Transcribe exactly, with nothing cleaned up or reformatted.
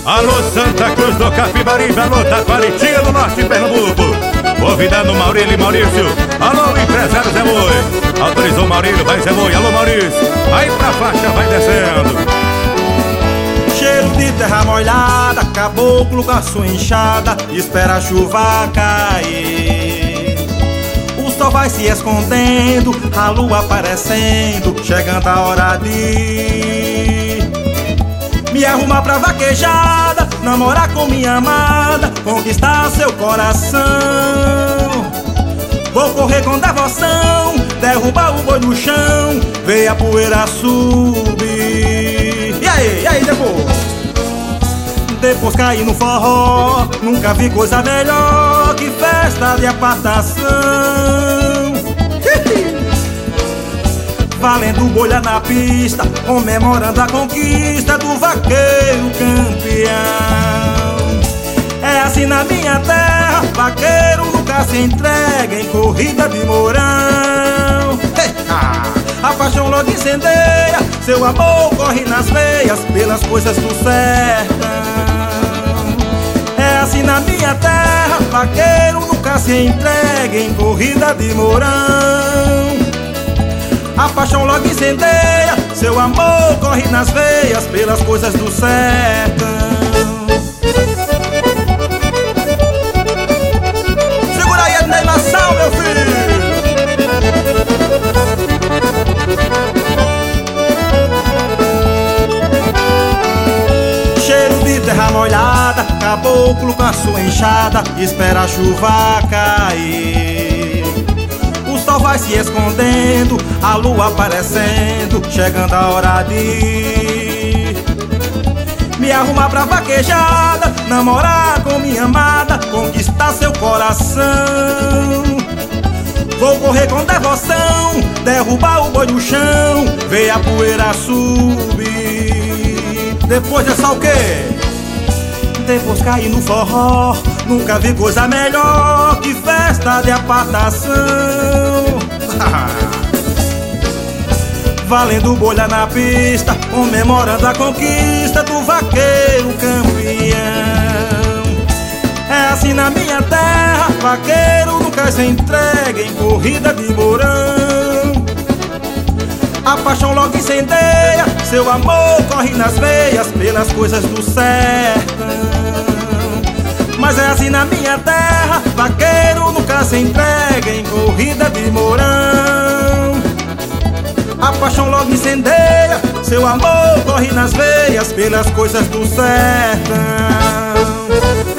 Alô Santa Cruz do Capibaribe, alô Taquaritinga do Norte de Pernambuco. Convidando Maurílio e Maurício. Alô empresário Zé Boi. Autorizou Maurílio, vai Zé Boi. Alô Maurício, aí pra faixa vai descendo. Cheiro de terra molhada, caboclo com a sua enxada, espera a chuva cair. O sol vai se escondendo, a lua aparecendo, chegando a hora de me arrumar pra vaquejada, namorar com minha amada, conquistar seu coração. Vou correr com devoção, derrubar o boi no chão, ver a poeira subir. E aí, e aí depois? Depois cair no forró, nunca vi coisa melhor que festa de apartação. Valendo bolha na pista, comemorando a conquista do vaqueiro campeão. É assim na minha terra, vaqueiro nunca se entrega em corrida de mourão. A paixão logo incendeia, seu amor corre nas veias pelas coisas do sertão. É assim na minha terra, vaqueiro nunca se entrega em corrida de mourão. A paixão logo incendeia, seu amor corre nas veias pelas coisas do sertão. Segura aí a animação, meu filho! Cheiro de terra molhada, caboclo com a sua enxada, espera a chuva cair. O sol vai se escondendo, a lua aparecendo, chegando a hora de me arrumar pra vaquejada, namorar com minha amada, conquistar seu coração. Vou correr com devoção, derrubar o boi no chão, ver a poeira subir. Depois dessa o quê? Depois cair no forró, nunca vi coisa melhor que festa de apartação. Valendo bolha na pista, comemorando a conquista do vaqueiro campeão. É assim na minha terra, vaqueiro nunca se entrega em corrida de mourão. A paixão logo incendeia, seu amor corre nas veias pelas coisas do sertão. Mas é assim na minha terra, vaqueiro nunca se entrega em corrida de mourão. A paixão logo incendeia, seu amor corre nas veias pelas coisas do sertão.